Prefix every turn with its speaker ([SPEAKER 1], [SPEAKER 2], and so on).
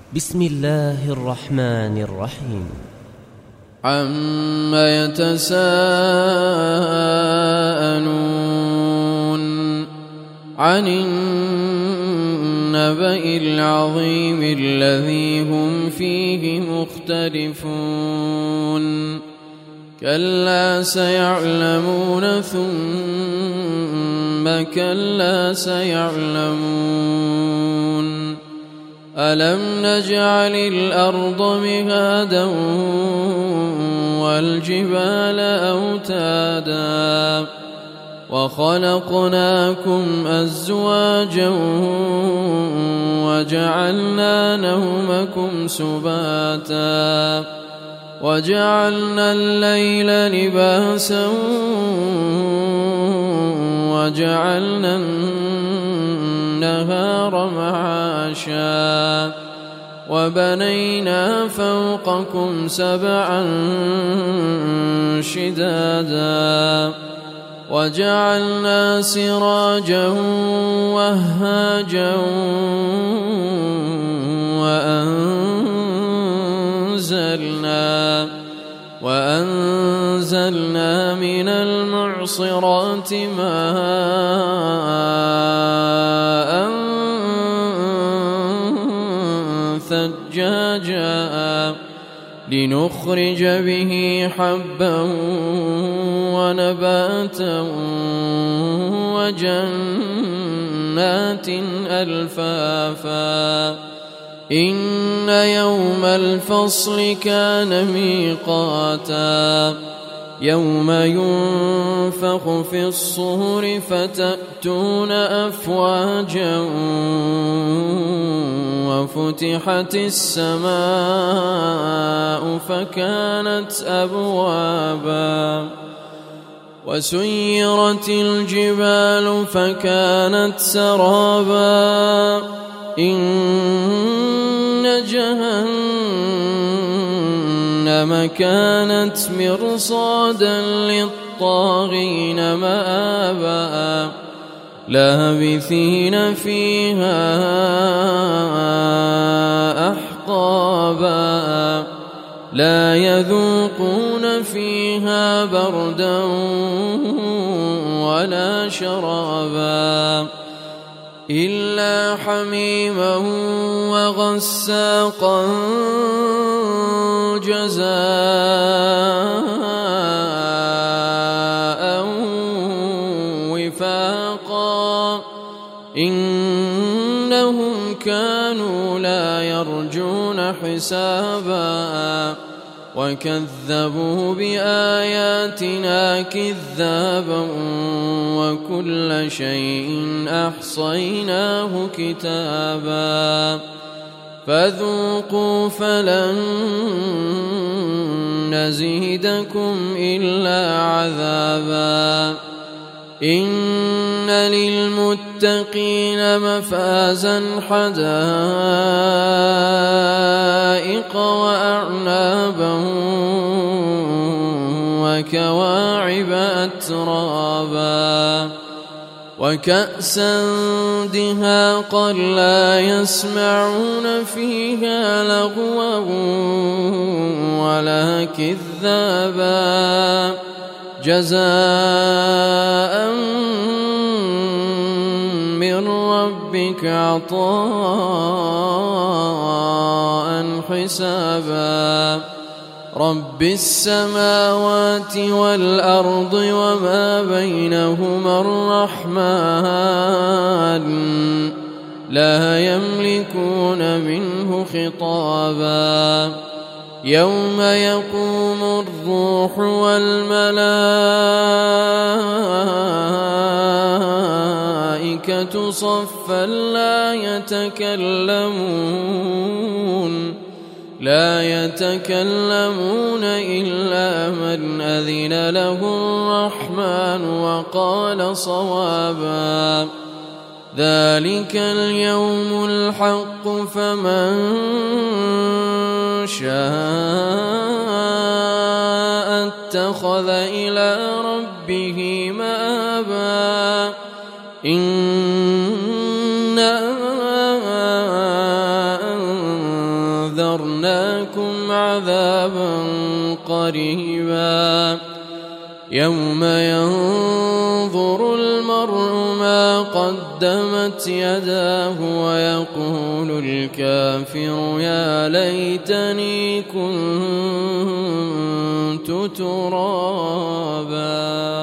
[SPEAKER 1] بسم الله الرحمن الرحيم.
[SPEAKER 2] عَمَّ يتساءلون عن النبأ العظيم الذي هم فيه مختلفون كلا سيعلمون ثم كلا سيعلمون ألم نجعل الأرض مهادا والجبال أوتادا وخلقناكم أزواجا وجعلنا نومكم سباتا وجعلنا الليل لباسا وجعلنا النهار معاشا وبنينا فوقكم سبعا شدادا وجعلنا سراجا وهاجا وأنزلنا من المعصرات ماء ثجاجا لنخرج به حبا ونباتا وجنات ألفافا إن يوم الفصل كان ميقاتا يوم ينفخ في الصور فتأتون أفواجا وفتحت السماء فكانت أبوابا وسيرت الجبال فكانت سرابا إن جهنم كانت مرصادا للطاغين مآبا لابثين فيها أحقابا لا يذوقون فيها بردا ولا شرابا إلا حميما وغساقا جزاء وفاقا إنهم كانوا لا يرجون حسابا وكذبوا بآياتنا كذابا وكل شيء أحصيناه كتابا فذوقوا فلن نزيدكم إلا عذابا إن للمتقين مفازا حدائق وأعنابا وكواعب أترابا وكأسا دهاقا لا يسمعون فيها لغوا ولا كذابا جزاء من ربك عطاء حسابا رب السماوات والأرض وما بينهما الرحمن لا يملكون منه خطابا يوم يقوم الروح والملائكة صفا لا يتكلمون إلا من أذن له الرحمن وقال صوابا ذلك اليوم الحق فمن شاء اتخذ إلى ربه مآبا إنا قريبا يوم ينظر المرء ما قدمت يداه ويقول الكافر يا ليتني كنت ترابا.